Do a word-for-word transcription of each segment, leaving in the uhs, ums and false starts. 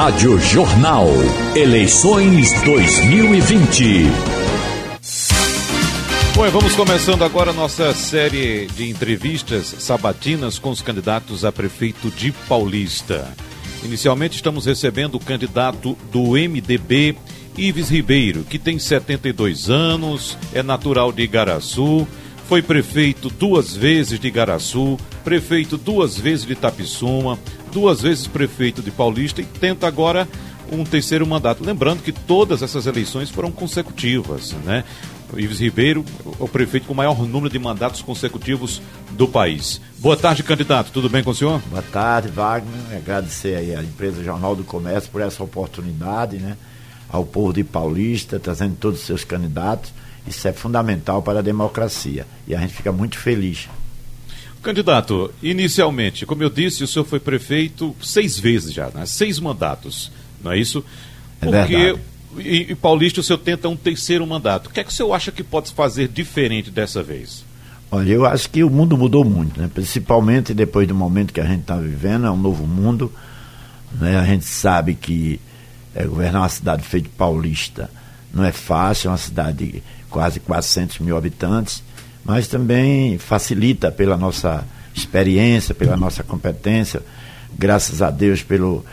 Rádio Jornal. Eleições dois mil e vinte. Bom, vamos começando agora a nossa série de entrevistas sabatinas com os candidatos a prefeito de Paulista. Inicialmente estamos recebendo o candidato do M D B, Ives Ribeiro, que tem setenta e dois anos, é natural de Igaraçu, foi prefeito duas vezes de Igaraçu, prefeito duas vezes de Itapissuma, duas vezes prefeito de Paulista e tenta agora um terceiro mandato. Lembrando que todas essas eleições foram consecutivas, né? O Ives Ribeiro, o prefeito com o maior número de mandatos consecutivos do país. Boa tarde, candidato. Tudo bem com o senhor? Boa tarde, Wagner. Agradecer aí à empresa Jornal do Comércio por essa oportunidade, né? Ao povo de Paulista, trazendo todos os seus candidatos. Isso é fundamental para a democracia. E a gente fica muito feliz. Candidato, inicialmente, como eu disse, o senhor foi prefeito seis vezes já, né? Seis mandatos, não é isso? É Porque verdade. E, e Paulista, o senhor tenta um terceiro mandato. O que é que o senhor acha que pode fazer diferente dessa vez? Olha, eu acho que o mundo mudou muito, né? Principalmente depois do momento que a gente está vivendo, é um novo mundo, né? A gente sabe que é, governar uma cidade feita de Paulista não é fácil, é uma cidade de quase quatrocentos mil habitantes, mas também facilita pela nossa experiência, pela nossa competência, graças a Deus pelo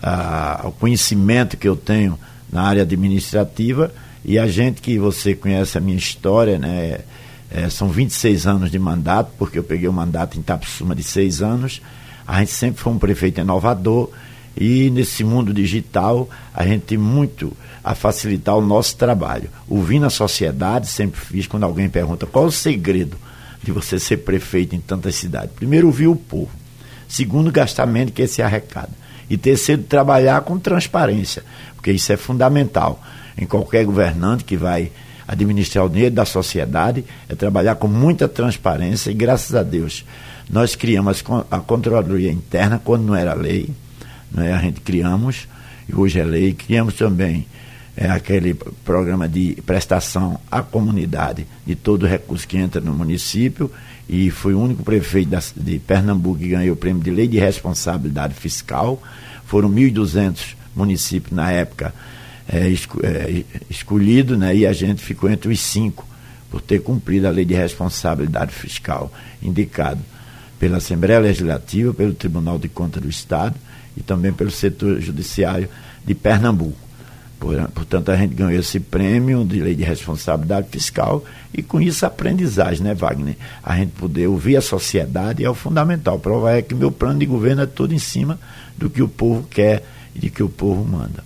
a, o conhecimento que eu tenho na área administrativa, e a gente que você conhece a minha história, né, é, são vinte e seis anos de mandato, porque eu peguei o mandato em Itapissuma de seis anos, a gente sempre foi um prefeito inovador, e nesse mundo digital a gente tem muito a facilitar o nosso trabalho. Ouvindo a sociedade, sempre fiz, quando alguém pergunta qual é o segredo de você ser prefeito em tantas cidades. Primeiro, ouvir o povo. Segundo, gastar menos que esse arrecada. E terceiro, trabalhar com transparência, porque isso é fundamental em qualquer governante que vai administrar o dinheiro da sociedade, é trabalhar com muita transparência, e graças a Deus nós criamos a Controladoria Interna quando não era lei, né? A gente criamos, e hoje é lei. Criamos também é, aquele programa de prestação à comunidade de todo o recurso que entra no município, e fui o único prefeito da, de Pernambuco que ganhou o prêmio de Lei de Responsabilidade Fiscal. Foram mil e duzentos municípios na época é, esco, é, escolhidos, né, e a gente ficou entre os cinco por ter cumprido a Lei de Responsabilidade Fiscal, indicado pela Assembleia Legislativa, pelo Tribunal de Contas do Estado e também pelo setor judiciário de Pernambuco. Portanto, a gente ganhou esse prêmio de Lei de Responsabilidade Fiscal, e com isso a aprendizagem, né, Wagner? A gente poder ouvir a sociedade é o fundamental. Prova é que meu plano de governo é todo em cima do que o povo quer e de que o povo manda.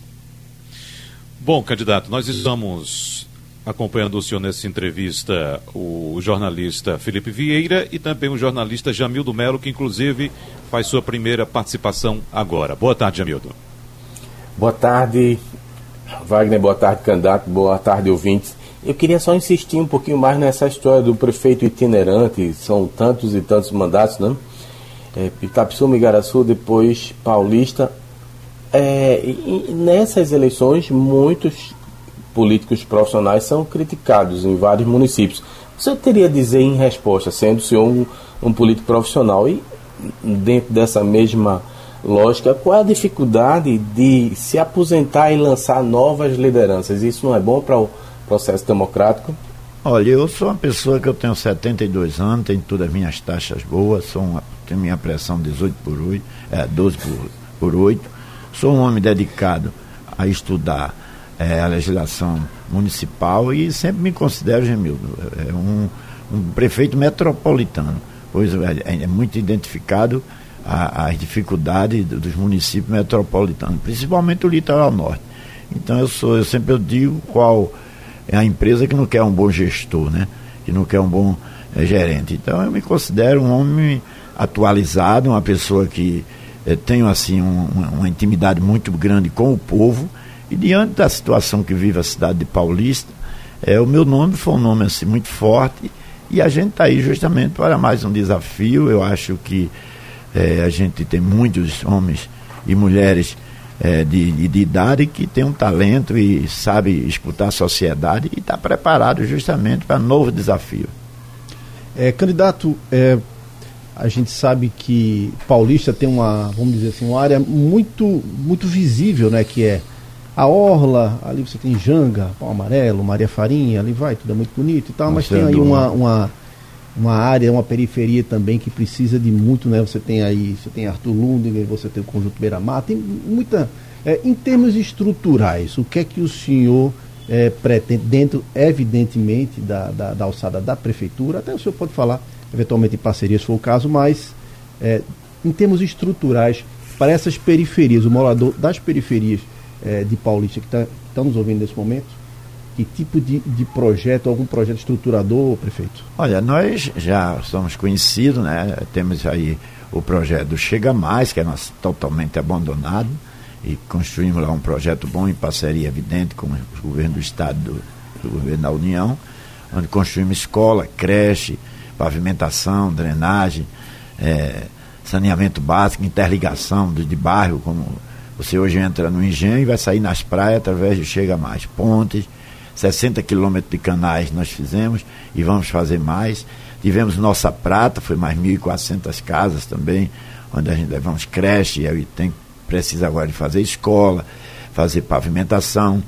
Bom, candidato, nós estamos acompanhando o senhor nessa entrevista, o jornalista Felipe Vieira e também o jornalista Jamildo Melo, que inclusive faz sua primeira participação agora. Boa tarde, Jamildo. Boa tarde, Wagner, boa tarde, candidato, boa tarde, ouvintes. Eu queria só insistir um pouquinho mais nessa história do prefeito itinerante. São tantos e tantos mandatos, né? É, Itapissuma, Igaraçu, depois Paulista. É, e, e nessas eleições, muitos políticos profissionais são criticados em vários municípios. Você teria a dizer em resposta, sendo o senhor um, um político profissional, e dentro dessa mesma lógica, qual é a dificuldade de se aposentar e lançar novas lideranças? Isso não é bom para o processo democrático? Olha, eu sou uma pessoa que eu tenho setenta e dois anos, tenho todas as minhas taxas boas, sou uma, tenho minha pressão dezoito por oito, é, doze por oito, sou um homem dedicado a estudar é, a legislação municipal, e sempre me considero, Gemildo, é um, um prefeito metropolitano, pois é, é muito identificado as dificuldades dos municípios metropolitanos, principalmente o litoral norte. Então eu sou, eu sempre eu digo qual é a empresa que não quer um bom gestor, né? Que não quer um bom é, gerente. Então eu me considero um homem atualizado, uma pessoa que é, tenho assim um, uma, uma intimidade muito grande com o povo, e diante da situação que vive a cidade de Paulista, é, o meu nome foi um nome assim muito forte, e a gente está aí justamente para mais um desafio. Eu acho que É, a gente tem muitos homens e mulheres é, de, de, de idade que tem um talento e sabe escutar a sociedade, e está preparado justamente para novo desafio. É, candidato, é, a gente sabe que Paulista tem uma, vamos dizer assim, uma área muito, muito visível, né, que é a orla, ali você tem Janga, Pau Amarelo, Maria Farinha, ali vai, tudo é muito bonito e tal, mas tem aí uma, uma, uma área, uma periferia também que precisa de muito, né, você tem aí, você tem Arthur Lundinger, você tem o Conjunto Beira-Mar, tem muita, é, em termos estruturais, o que é que o senhor é, pretende, dentro, evidentemente, da, da, da alçada da prefeitura, até o senhor pode falar, eventualmente em parceria, se for o caso, mas é, em termos estruturais, para essas periferias, o morador das periferias é, de Paulista que está tá nos ouvindo nesse momento, que tipo de, de projeto, algum projeto estruturador, prefeito? Olha, nós já somos conhecidos, né? Temos aí o projeto do Chega Mais, que é nosso, totalmente abandonado, e construímos lá um projeto bom em parceria evidente com o governo do Estado e do, do governo da União, onde construímos escola, creche, pavimentação, drenagem, é, saneamento básico, interligação de, de bairro, como você hoje entra no Engenho e vai sair nas praias através do Chega Mais. Pontes, sessenta quilômetros de canais nós fizemos e vamos fazer mais. Tivemos Nossa Prata, foi mais mil e quatrocentas casas também, onde a gente levamos creche, e tem, precisa agora de fazer escola, fazer pavimentação.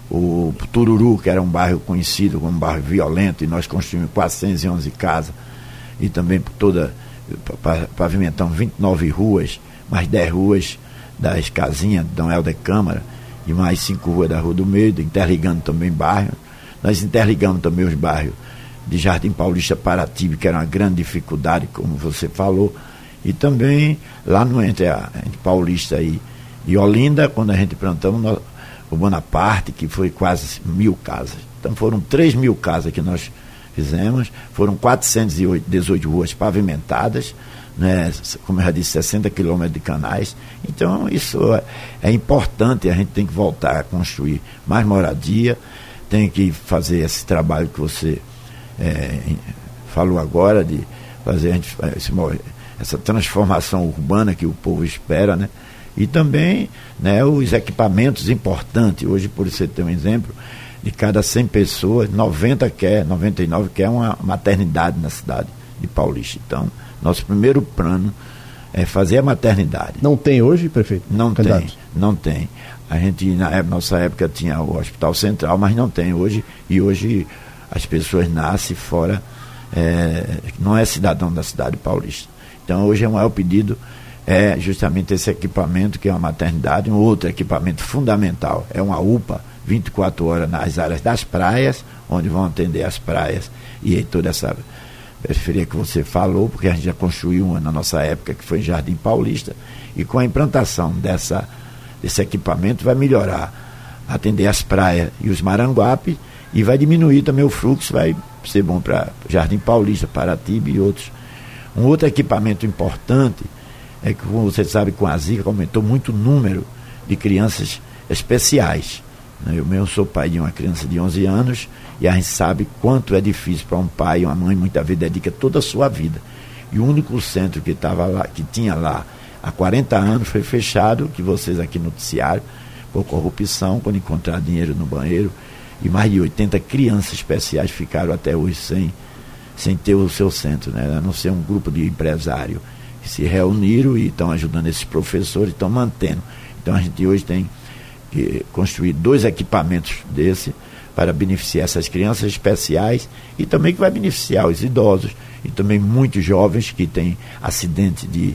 O Tururu, que era um bairro conhecido como um bairro violento, e nós construímos quatrocentas e onze casas, e também por toda, pavimentamos vinte e nove ruas, mais dez ruas das casinhas de Dom Helder Câmara, e mais cinco ruas da Rua do Meio, interligando também bairros. Nós interligamos também os bairros de Jardim Paulista, Paratibe, que era uma grande dificuldade, como você falou, e também lá no entre, a, entre Paulista e, e Olinda, quando a gente plantamos nós, o Bonaparte, que foi quase mil casas. Então foram três mil casas que nós fizemos, foram quatrocentas e dezoito ruas pavimentadas, né, como eu já disse, sessenta quilômetros de canais. Então isso é, é importante, a gente tem que voltar a construir mais moradia, tem que fazer esse trabalho que você é, falou agora, de fazer a gente, esse, essa transformação urbana que o povo espera, né? E também, né, os equipamentos importantes. Hoje, por você ter um exemplo, de cada cem pessoas, noventa quer, noventa e nove quer uma maternidade na cidade de Paulista. Então, nosso primeiro plano é fazer a maternidade. Não tem hoje, prefeito? Não Candidato. tem, não tem. A gente, na nossa época, tinha o Hospital Central, mas não tem hoje, e hoje as pessoas nascem fora, é, não é cidadão da cidade de Paulista. Então, hoje é o maior pedido é justamente esse equipamento, que é uma maternidade. Um outro equipamento fundamental é uma U P A, vinte e quatro horas nas áreas das praias, onde vão atender as praias e aí toda essa periferia que você falou, porque a gente já construiu uma na nossa época, que foi em Jardim Paulista, e com a implantação dessa, desse equipamento vai melhorar, atender as praias e os Maranguape, e vai diminuir também o fluxo, vai ser bom para Jardim Paulista, Paratibe e outros. Um outro equipamento importante é que, como você sabe, com a Zika aumentou muito o número de crianças especiais. Eu mesmo sou pai de uma criança de onze anos, e a gente sabe quanto é difícil para um pai e uma mãe, muitas vezes dedica toda a sua vida. E o único centro que, tava lá, que tinha lá há quarenta anos foi fechado, que vocês aqui noticiaram, por corrupção, quando encontraram dinheiro no banheiro, e mais de oitenta crianças especiais ficaram até hoje sem, sem ter o seu centro, né? A não ser um grupo de empresários que se reuniram e estão ajudando esses professores, estão mantendo. Então a gente hoje tem que construir dois equipamentos desse para beneficiar essas crianças especiais, e também que vai beneficiar os idosos e também muitos jovens que têm acidente de,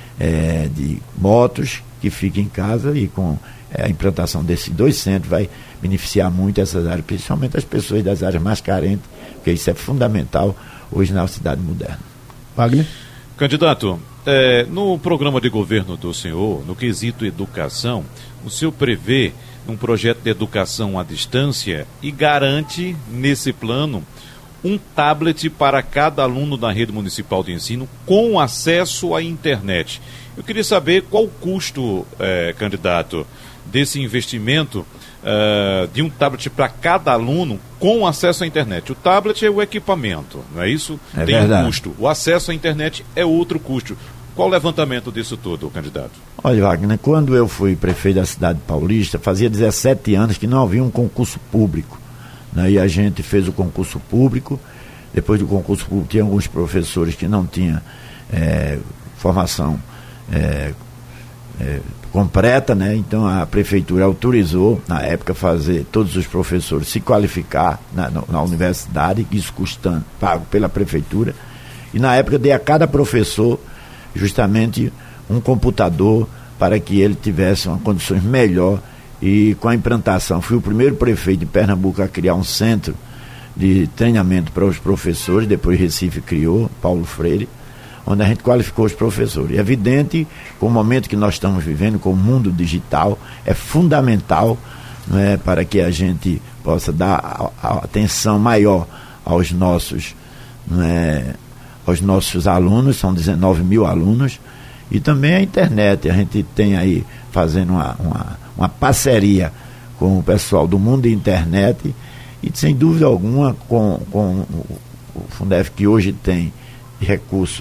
é, de motos, que ficam em casa, e com a implantação desses dois centros vai beneficiar muito essas áreas, principalmente as pessoas das áreas mais carentes, porque isso é fundamental hoje na cidade moderna. Wagner? Candidato, é, no programa de governo do senhor, no quesito educação, o senhor prevê um projeto de educação à distância e garante, nesse plano, um tablet para cada aluno da rede municipal de ensino com acesso à internet. Eu queria saber qual o custo, é, candidato, desse investimento uh, de um tablet para cada aluno com acesso à internet. O tablet é o equipamento, não é isso? É Tem verdade. um custo. O acesso à internet é outro custo. Qual o levantamento disso tudo, candidato? Olha, Wagner, quando eu fui prefeito da cidade de Paulista, fazia dezessete anos que não havia um concurso público, né? E a gente fez o concurso público. Depois do concurso público, tinha alguns professores que não tinham é, formação é, é, completa, né? Então a prefeitura autorizou, na época, fazer todos os professores se qualificar na, na universidade, isso custando, pago pela prefeitura, e na época dei a cada professor justamente um computador para que ele tivesse uma condições melhor. E com a implantação, fui o primeiro prefeito de Pernambuco a criar um centro de treinamento para os professores, depois Recife criou, Paulo Freire, onde a gente qualificou os professores. É evidente, com o momento que nós estamos vivendo, com o mundo digital, é fundamental, não é, para que a gente possa dar a, a atenção maior aos nossos, não é, aos nossos alunos, são dezenove mil alunos, e também a internet. A gente tem aí fazendo uma, uma, uma parceria com o pessoal do mundo da internet e, sem dúvida alguma, com, com o Fundef, que hoje tem de recurso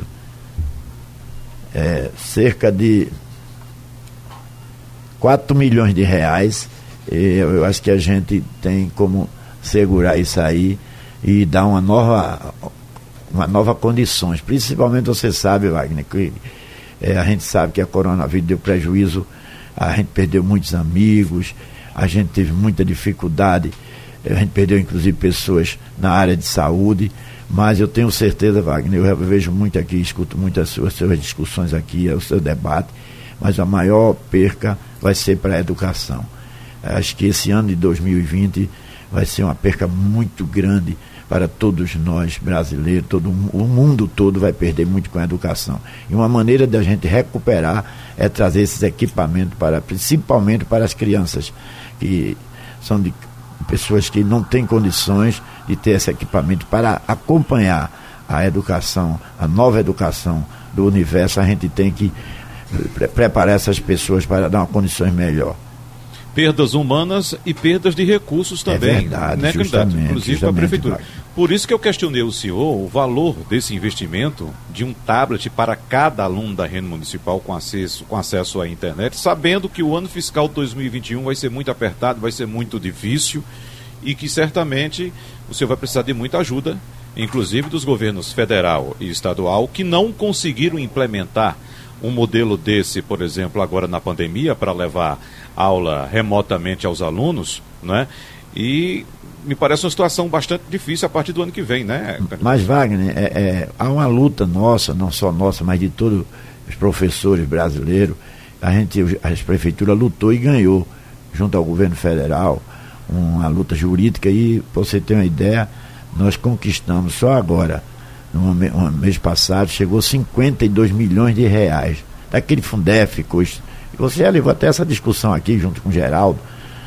é, cerca de quatro milhões de reais. Eu, eu acho que a gente tem como segurar isso aí e dar uma nova, uma nova condições. Principalmente, você sabe, Wagner, que é, a gente sabe que a coronavírus deu prejuízo, a gente perdeu muitos amigos, a gente teve muita dificuldade, a gente perdeu inclusive pessoas na área de saúde, mas eu tenho certeza, Wagner, eu vejo muito aqui, escuto muitas suas, suas discussões aqui, o seu debate, mas a maior perca vai ser para a educação. Acho que esse ano de dois mil e vinte vai ser uma perca muito grande para todos nós brasileiros, todo, o mundo todo vai perder muito com a educação. E uma maneira da gente recuperar é trazer esses equipamentos, para, principalmente para as crianças, que são de pessoas que não têm condições de ter esse equipamento para acompanhar a educação, a nova educação do universo. A gente tem que pre- preparar essas pessoas para dar uma condições melhor. Perdas humanas e perdas de recursos também, é verdade, né, candidato? Inclusive para a prefeitura. Vai. Por isso que eu questionei o senhor o valor desse investimento de um tablet para cada aluno da rede municipal com acesso, com acesso à internet, sabendo que o ano fiscal dois mil e vinte e um vai ser muito apertado, vai ser muito difícil e que certamente o senhor vai precisar de muita ajuda, inclusive dos governos federal e estadual, que não conseguiram implementar um modelo desse, por exemplo, agora na pandemia, para levar aula remotamente aos alunos, né? E me parece uma situação bastante difícil a partir do ano que vem, né? Mas, Wagner, é, é, há uma luta nossa, não só nossa, mas de todos os professores brasileiros. A gente, a prefeitura lutou e ganhou, junto ao governo federal, uma luta jurídica, e, para você ter uma ideia, nós conquistamos só agora, no mês passado, chegou cinquenta e dois milhões de reais daquele Fundef. Você já levou até essa discussão aqui junto com o Geraldo,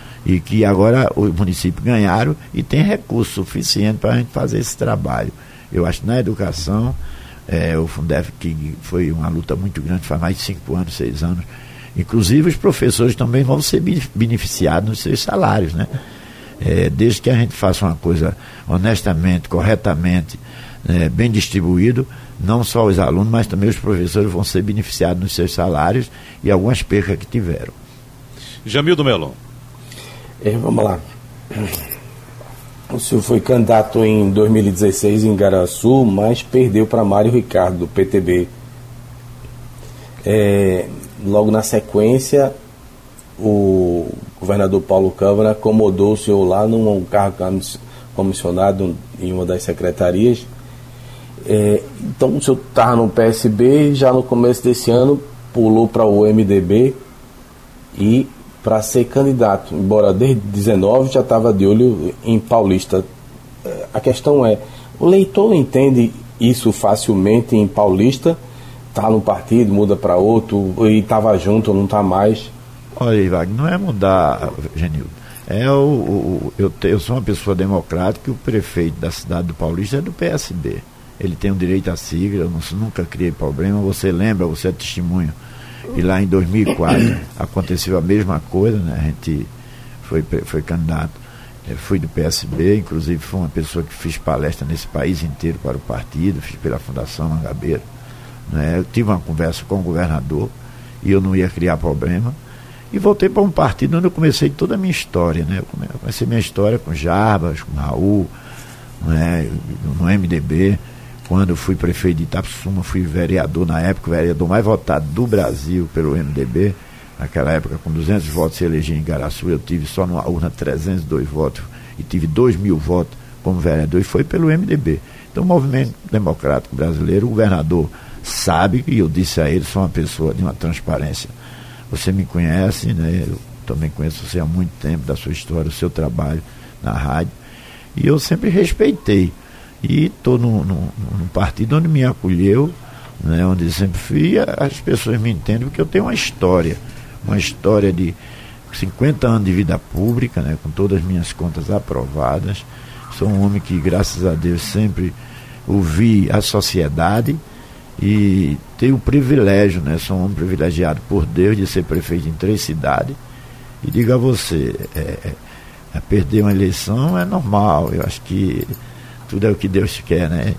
e que agora os municípios ganharam e tem recurso suficiente para a gente fazer esse trabalho. Eu acho que na educação, é, o Fundef, que foi uma luta muito grande, faz mais de cinco anos, seis anos, inclusive os professores também vão ser beneficiados nos seus salários, né? É, desde que a gente faça uma coisa honestamente, corretamente, é, bem distribuído, não só os alunos, mas também os professores vão ser beneficiados nos seus salários e algumas percas que tiveram. Jamildo Melon. É, vamos lá. O senhor foi candidato em dois mil e dezesseis em Igaraçu, mas perdeu para Mário Ricardo, do P T B. É, logo na sequência, o governador Paulo Câmara acomodou o senhor lá num cargo comissionado em uma das secretarias. É, então o senhor estava no P S B, já no começo desse ano pulou para o M D B e para ser candidato, embora desde dezenove já estava de olho em Paulista. A questão é, o eleitor entende isso facilmente em Paulista? Está num partido, muda para outro, e estava junto ou não está mais? Olha aí, Wagner, não é mudar, Genildo. É o, o, eu, te, eu sou uma pessoa democrática e o prefeito da cidade do Paulista é do P S B. Ele tem o direito à sigla, eu não, nunca criei problema. Você lembra, você é testemunho, e lá em dois mil e quatro aconteceu a mesma coisa, né? A gente foi, foi candidato, fui do P S B, inclusive fui uma pessoa que fiz palestra nesse país inteiro para o partido, fiz pela Fundação Mangabeira, né? Eu tive uma conversa com o governador e eu não ia criar problema, e voltei para um partido onde eu comecei toda a minha história, né? Eu comecei minha história com Jarbas, com Raul, né? No M D B, quando fui prefeito de Itapissuma, fui vereador na época, o vereador mais votado do Brasil pelo M D B. Naquela época, com duzentos votos, se elegia em Igaraçu. Eu tive só numa urna trezentos e dois votos e tive dois mil votos como vereador, e foi pelo M D B. Então, o movimento democrático brasileiro, o governador sabe, e eu disse a ele, sou uma pessoa de uma transparência. Você me conhece, né? Eu também conheço você há muito tempo, da sua história, do seu trabalho na rádio, e eu sempre respeitei. E estou num, num, num partido onde me acolheu, né, onde sempre fui, e as pessoas me entendem, porque eu tenho uma história, uma história de cinquenta anos de vida pública, né, com todas as minhas contas aprovadas. Sou um homem que, graças a Deus, sempre ouvi a sociedade e tenho o privilégio, né, sou um homem privilegiado por Deus de ser prefeito em três cidades. E digo a você, é, é, perder uma eleição é normal, eu acho que tudo é o que Deus quer, né?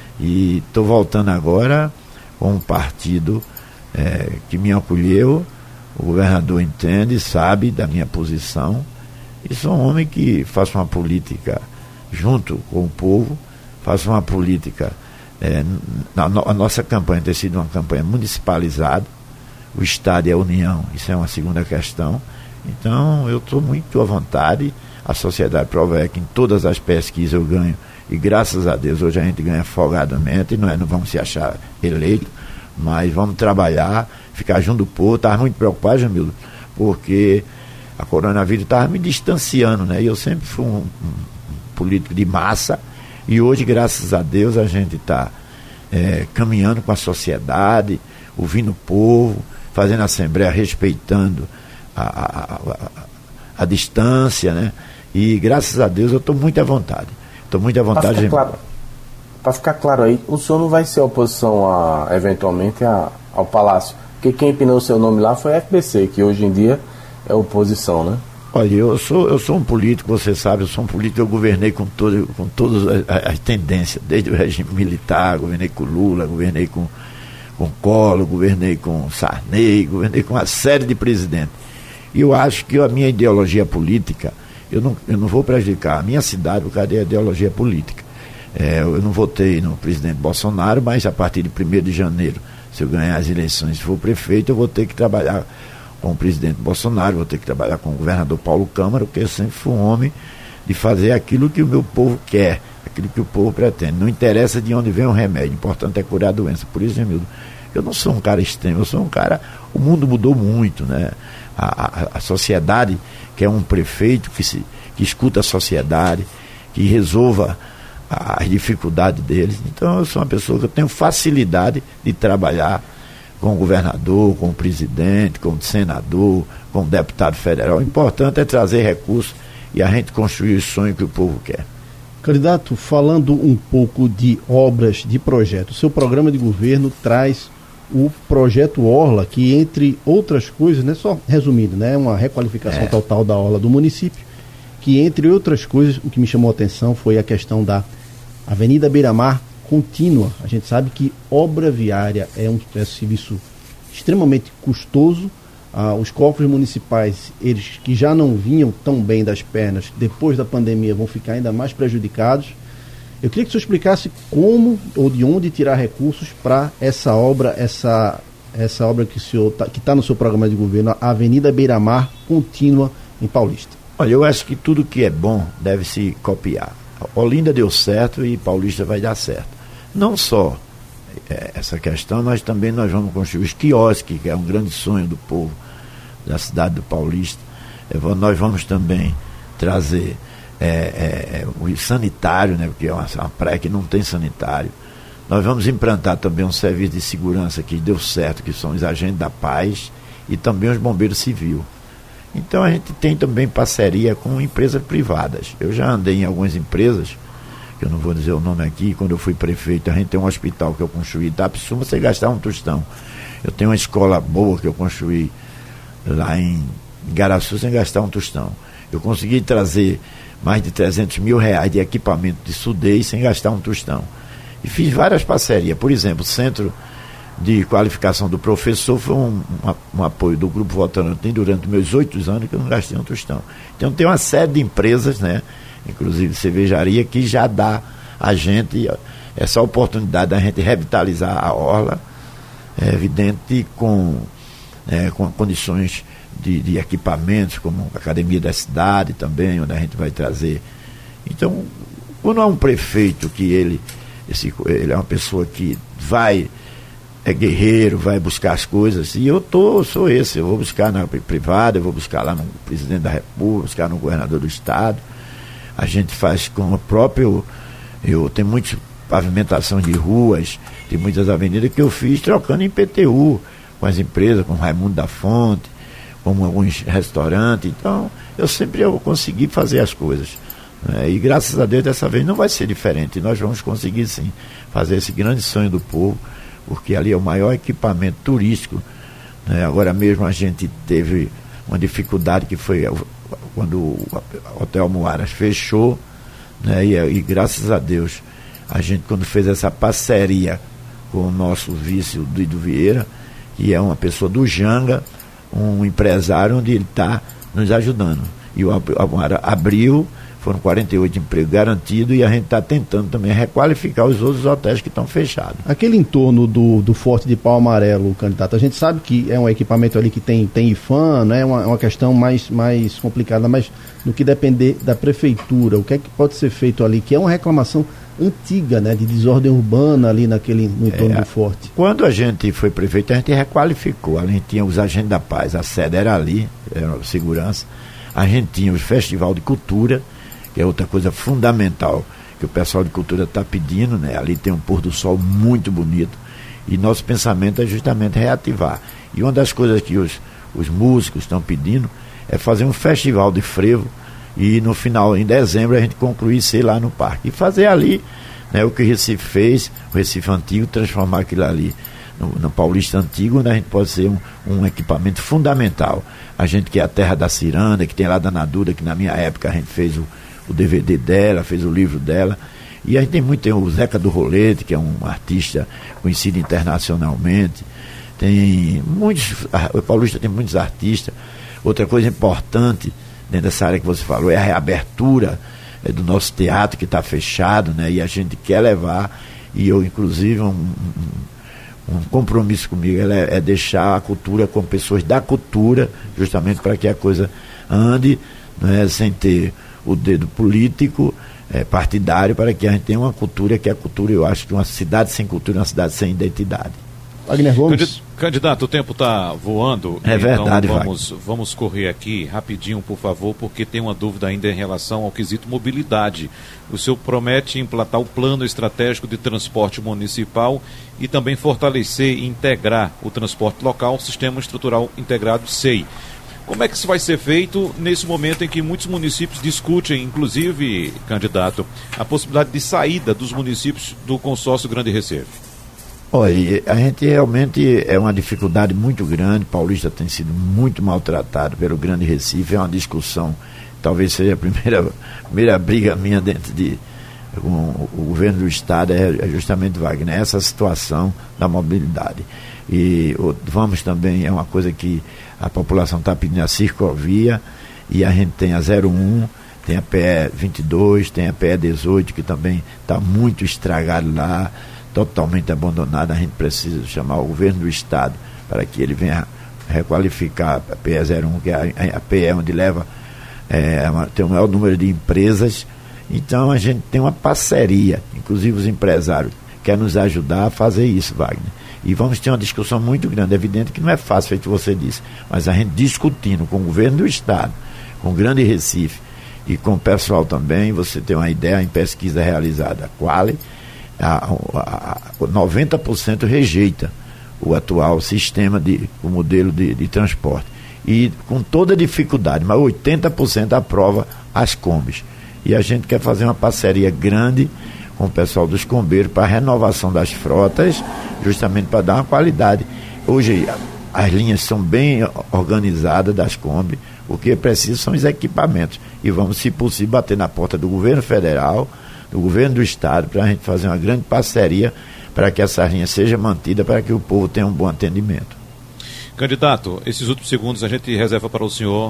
E estou voltando agora com um partido é, que me acolheu, o governador entende, sabe da minha posição, e sou um homem que faço uma política junto com o povo, faço uma política, é, na, a nossa campanha tem sido uma campanha municipalizada, o Estado e a União, isso é uma segunda questão, então eu estou muito à vontade, a sociedade prova é que em todas as pesquisas eu ganho. E graças a Deus hoje a gente ganha folgadamente, não, é, não vamos se achar eleito, mas vamos trabalhar, ficar junto do povo. Estava muito preocupado, Jamildo, porque a coronavírus estava me distanciando, né? E eu sempre fui um, um político de massa, e hoje, graças a Deus, a gente está é, caminhando com a sociedade, ouvindo o povo, fazendo assembleia, respeitando a, a, a, a, a distância, né? E graças a Deus eu estou muito à vontade. Estou muito à vontade. Para ficar, claro, para ficar claro aí, o senhor não vai ser oposição a, eventualmente a, ao Palácio, porque quem empinou o seu nome lá foi a F B C, que hoje em dia é oposição, né? Olha, eu sou, eu sou um político, você sabe, eu sou um político, eu governei com, todo, com todas as, as tendências, desde o regime militar, governei com Lula, governei com, com Collor, governei com Sarney, governei com uma série de presidentes. E eu acho que a minha ideologia política, Eu não, eu não vou prejudicar a minha cidade por causa da ideologia política. É, eu não votei no presidente Bolsonaro, mas a partir de primeiro de janeiro, se eu ganhar as eleições, se for prefeito, eu vou ter que trabalhar com o presidente Bolsonaro, vou ter que trabalhar com o governador Paulo Câmara, porque eu sempre fui um homem de fazer aquilo que o meu povo quer, aquilo que o povo pretende. Não interessa de onde vem o remédio, o importante é curar a doença. Por isso, Jamildo, eu não sou um cara extremo, eu sou um cara... O mundo mudou muito, né? A, a, a sociedade quer um prefeito que, se, que escuta a sociedade, que resolva as dificuldades deles. Então eu sou uma pessoa que eu tenho facilidade de trabalhar com o governador, com o presidente, com o senador, com o deputado federal. O importante é trazer recursos e a gente construir o sonho que o povo quer. Candidato, falando um pouco de obras, de projetos, o seu programa de governo traz o projeto Orla, que entre outras coisas, né, só resumindo, né, uma requalificação é. total da orla do município, que entre outras coisas, o que me chamou a atenção foi a questão da Avenida Beira-Mar contínua. A gente sabe que obra viária é um, é um serviço extremamente custoso. Ah, os cofres municipais, eles que já não vinham tão bem das pernas, depois da pandemia vão ficar ainda mais prejudicados. Eu queria que o senhor explicasse como ou de onde tirar recursos para essa obra, essa, essa obra que o senhor tá, que está no seu programa de governo, a Avenida Beira-Mar contínua em Paulista. Olha, eu acho que tudo que é bom deve se copiar. Olinda deu certo e Paulista vai dar certo. Não só é, essa questão, mas também nós vamos construir os quiosques, que é um grande sonho do povo da cidade do Paulista. É, nós vamos também trazer É, é, é, o sanitário, né, porque é uma, uma praia que não tem sanitário. Nós vamos implantar também um serviço de segurança que deu certo, que são os agentes da paz e também os bombeiros civis. Então a gente tem também parceria com empresas privadas. Eu já andei em algumas empresas, que eu não vou dizer o nome aqui. Quando eu fui prefeito, a gente tem um hospital que eu construí em Itapissuma sem gastar um tostão. Eu tenho uma escola boa que eu construí lá em Igaraçu sem gastar um tostão. Eu consegui trazer mais de trezentos mil reais de equipamento de sudez sem gastar um tostão. E fiz várias parcerias. Por exemplo, o Centro de Qualificação do Professor foi um, um, um apoio do Grupo Votorantim durante meus oito anos que eu não gastei um tostão. Então tem uma série de empresas, né, inclusive cervejaria, que já dá a gente essa oportunidade da gente revitalizar a orla, é evidente, com, é, com condições de, de equipamentos, como a Academia da Cidade também, onde a gente vai trazer. Então, quando há um prefeito que ele, esse, ele é uma pessoa que vai, é guerreiro, vai buscar as coisas, e eu tô, sou esse, eu vou buscar na privada, eu vou buscar lá no presidente da República, buscar no governador do estado. A gente faz com o próprio, eu tenho muitas pavimentações de ruas, tem muitas avenidas que eu fiz trocando em P T U, com as empresas, com Raimundo da Fonte, com alguns restaurantes. Então, eu sempre eu consegui fazer as coisas. Né? E graças a Deus, dessa vez não vai ser diferente. Nós vamos conseguir, sim, fazer esse grande sonho do povo, porque ali é o maior equipamento turístico. Né? Agora mesmo a gente teve uma dificuldade que foi quando o Hotel Moaras fechou, né? e, e graças a Deus, a gente, quando fez essa parceria com o nosso vice, o Duído Vieira, que é uma pessoa do Janga, um empresário onde ele está nos ajudando. E o Moaras abriu, foram quarenta e oito empregos garantidos, e a gente está tentando também requalificar os outros hotéis que estão fechados. Aquele entorno do, do Forte de Pau Amarelo, candidato, a gente sabe que é um equipamento ali que tem, tem I F A M, né? É uma, uma questão mais, mais complicada, mas no que depender da prefeitura, o que é que pode ser feito ali, que é uma reclamação antiga, né, de desordem urbana ali naquele, no entorno é, do Forte. Quando a gente foi prefeito, a gente requalificou. A gente tinha os agentes da paz, a sede era ali, era a segurança. A gente tinha o Festival de Cultura, que é outra coisa fundamental que o pessoal de cultura está pedindo, né? Ali tem um pôr do sol muito bonito, e nosso pensamento é justamente reativar. E uma das coisas que os, os músicos estão pedindo é fazer um festival de frevo, e no final, em dezembro, a gente concluir sei lá no parque. E fazer ali, né, o que o Recife fez, o Recife Antigo, transformar aquilo ali no, no Paulista Antigo, onde a gente pode ser um, um equipamento fundamental. A gente que é a terra da ciranda, que tem lá da Nadura, que na minha época a gente fez o, o D V D dela, fez o livro dela. E a gente tem muito, tem o Zeca do Rolete, que é um artista conhecido internacionalmente. Tem muitos, o Paulista tem muitos artistas. Outra coisa importante dentro dessa área que você falou é a reabertura é, do nosso teatro, que está fechado, né? E a gente quer levar, e eu inclusive um, um, um compromisso comigo é, é deixar a cultura com pessoas da cultura, justamente para que a coisa ande, né? Sem ter o dedo político, é, partidário, para que a gente tenha uma cultura que é a cultura, eu acho que uma cidade sem cultura é uma cidade sem identidade. Wagner Gomes. Candidato, o tempo está voando. É verdade, então vamos, vamos correr aqui rapidinho, por favor, porque tem uma dúvida ainda em relação ao quesito mobilidade. O senhor promete implantar o plano estratégico de transporte municipal e também fortalecer e integrar o transporte local, Sistema Estrutural Integrado S E I. Como é que isso vai ser feito nesse momento em que muitos municípios discutem, inclusive, candidato, a possibilidade de saída dos municípios do consórcio Grande Recife? Olha, a gente realmente é uma dificuldade muito grande. Paulista tem sido muito maltratado pelo Grande Recife. É uma discussão, talvez seja a primeira, primeira briga minha dentro de com o governo do estado, é, é justamente, Wagner, essa situação da mobilidade. E o, vamos também, é uma coisa que a população está pedindo, a ciclovia, e a gente tem a zero um, tem a P E vinte e dois, tem a P E dezoito, que também está muito estragado lá, totalmente abandonada. A gente precisa chamar o governo do estado para que ele venha requalificar a P E zero um, que é a, a P E onde leva é, uma, tem o maior número de empresas. Então a gente tem uma parceria, inclusive os empresários querem nos ajudar a fazer isso, Wagner. E vamos ter uma discussão muito grande. É evidente que não é fácil, feito você disse, mas a gente discutindo com o governo do estado, com o Grande Recife e com o pessoal também. Você tem uma ideia em pesquisa realizada, a Quali, A, a, a noventa por cento rejeita o atual sistema, de, o modelo de, de transporte, e com toda dificuldade, mas oitenta por cento aprova as combis, e a gente quer fazer uma parceria grande com o pessoal dos combeiros para a renovação das frotas, justamente para dar uma qualidade. Hoje as linhas são bem organizadas das combis, o que é preciso são os equipamentos, e vamos, se possível, bater na porta do governo federal, do governo do estado, para a gente fazer uma grande parceria para que essa linha seja mantida, para que o povo tenha um bom atendimento. Candidato, esses últimos segundos a gente reserva para o senhor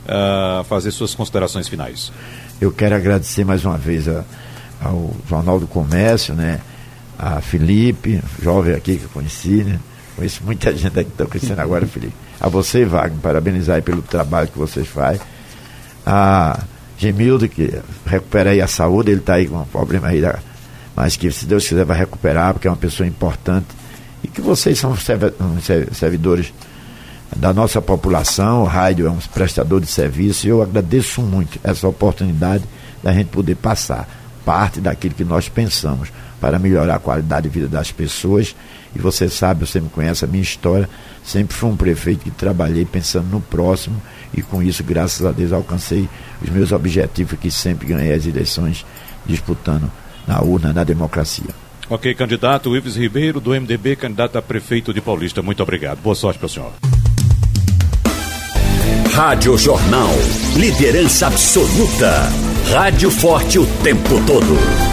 uh, fazer suas considerações finais. Eu quero agradecer mais uma vez a, ao Jornal do Comércio, né, a Felipe, jovem aqui que eu conheci, né? Conheço muita gente aqui que está conhecendo agora, Felipe. A você, Wagner, parabenizar aí pelo trabalho que vocês fazem. A Gemildo, que recupera aí a saúde, ele está aí com um problema aí, da, mas que se Deus quiser vai recuperar, porque é uma pessoa importante. E que vocês são servidores da nossa população, o rádio é um prestador de serviço, e eu agradeço muito essa oportunidade da gente poder passar parte daquilo que nós pensamos para melhorar a qualidade de vida das pessoas. E você sabe, você me conhece a minha história, sempre fui um prefeito que trabalhei pensando no próximo, e com isso, graças a Deus, alcancei os meus objetivos, que sempre ganhei as eleições disputando na urna, na democracia. Ok, candidato Ives Ribeiro, do M D B, candidato a prefeito de Paulista. Muito obrigado. Boa sorte para o senhor. Rádio Jornal. Liderança absoluta. Rádio forte o tempo todo.